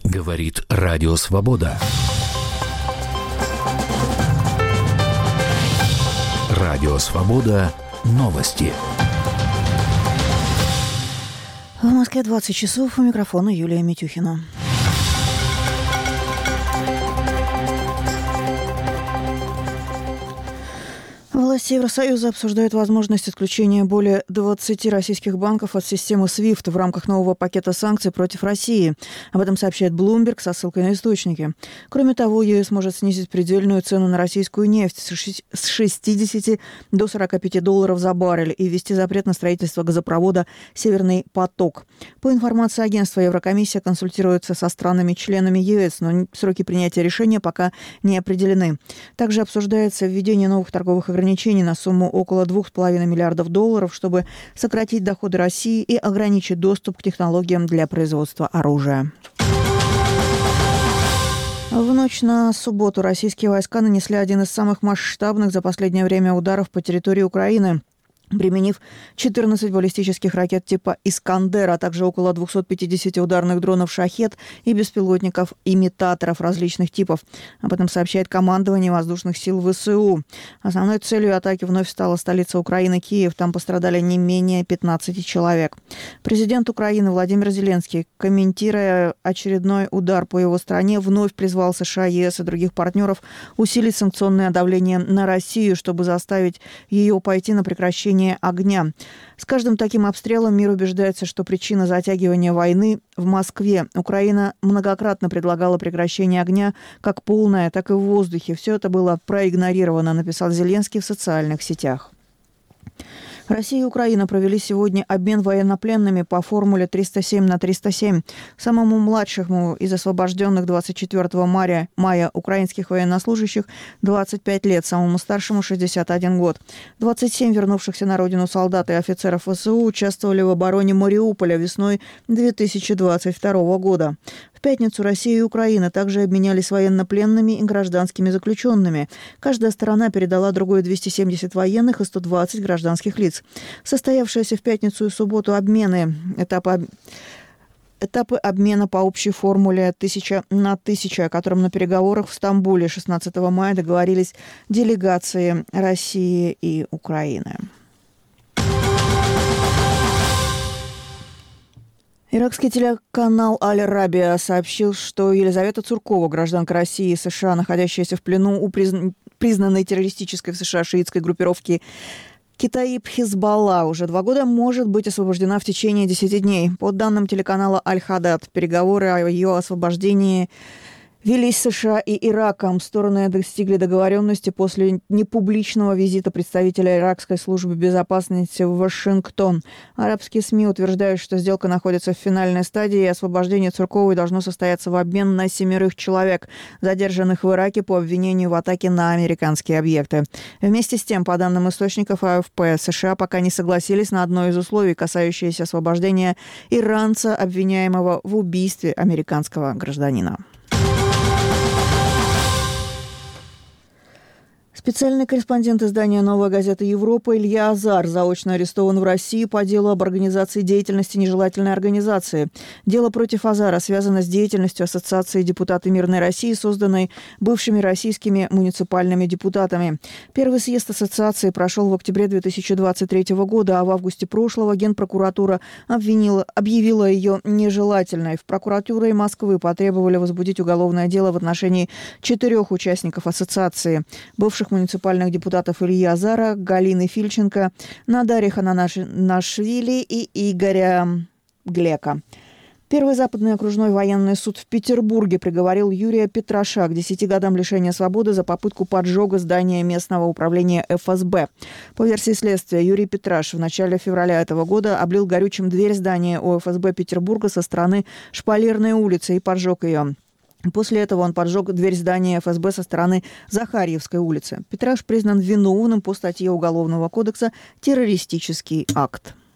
Говорит Радио Свобода. Радио Свобода. Новости. В Москве 20 часов. У микрофона Юлия Митюхина. Власти Евросоюза обсуждают возможность отключения более 20 российских банков от системы SWIFT в рамках нового пакета санкций против России. Об этом сообщает Bloomberg со ссылкой на источники. Кроме того, ЕС может снизить предельную цену на российскую нефть с 60 до 45 долларов за баррель и ввести запрет на строительство газопровода «Северный поток». По информации агентства, Еврокомиссия консультируется со странами-членами ЕС, но сроки принятия решения пока не определены. Также обсуждается введение новых торговых ограничений на сумму около $2,5 миллиардов, чтобы сократить доходы России и ограничить доступ к технологиям для производства оружия. В ночь на субботу российские войска нанесли один из самых масштабных за последнее время ударов по территории Украины, применив 14 баллистических ракет типа «Искандер», а также около 250 ударных дронов «Шахед» и беспилотников-имитаторов различных типов. Об этом сообщает командование воздушных сил ВСУ. Основной целью атаки вновь стала столица Украины Киев. Там пострадали не менее 15 человек. Президент Украины Владимир Зеленский, комментируя очередной удар по его стране, вновь призвал США, ЕС и других партнеров усилить санкционное давление на Россию, чтобы заставить ее пойти на прекращение огня. С каждым таким обстрелом мир убеждается, что причина затягивания войны в Москве. Украина многократно предлагала прекращение огня как полное, так и в воздухе. Все это было проигнорировано, написал Зеленский в социальных сетях. Россия и Украина провели сегодня обмен военнопленными по формуле 307/307. Самому младшему из освобожденных 24 мая украинских военнослужащих 25 лет, самому старшему 61 год. 27 вернувшихся на родину солдат и офицеров ВСУ участвовали в обороне Мариуполя весной 2022 года. В пятницу Россия и Украина также обменялись военнопленными и гражданскими заключенными. Каждая сторона передала другой 270 военных и 120 гражданских лиц. Состоявшиеся в пятницу и субботу этапы обмена по общей формуле 1000 на 1000, о котором на переговорах в Стамбуле 16 мая договорились делегации России и Украины. Иракский телеканал «Аль-Арабия» сообщил, что Елизавета Цуркова, гражданка России и США, находящаяся в плену у признанной террористической в США шиитской группировки Катаиб Хизбалла, уже 2 года может быть освобождена в течение 10 дней. По данным телеканала «Аль-Хадад», переговоры о ее освобождении велись США и Ираком. Стороны достигли договоренности после непубличного визита представителя иракской службы безопасности в Вашингтон. Арабские СМИ утверждают, что сделка находится в финальной стадии, и освобождение Цурковой должно состояться в обмен на 7 человек, задержанных в Ираке по обвинению в атаке на американские объекты. Вместе с тем, по данным источников АФП, США пока не согласились на одно из условий, касающееся освобождения иранца, обвиняемого в убийстве американского гражданина. Специальный корреспондент издания «Новая газета Европа» Илья Азар заочно арестован в России по делу об организации деятельности нежелательной организации. Дело против Азара связано с деятельностью Ассоциации «Депутаты Мирной России», созданной бывшими российскими муниципальными депутатами. Первый съезд ассоциации прошел в октябре 2023 года, а в августе прошлого Генпрокуратура объявила ее нежелательной. В прокуратуре Москвы потребовали возбудить уголовное дело в отношении 4 участников ассоциации: бывших муниципальных депутатов Ильи Азара, Галины Фильченко, Надари Хананашвили и Игоря Глека. Первый западный окружной военный суд в Петербурге приговорил Юрия Петраша к 10 годам лишения свободы за попытку поджога здания местного управления ФСБ. По версии следствия, Юрий Петраш в начале февраля этого года облил горючим дверь здания ОФСБ Петербурга со стороны Шпалерной улицы и поджег ее. После этого он поджег дверь здания ФСБ со стороны Захарьевской улицы. Петраш признан виновным по статье Уголовного кодекса «Террористический акт».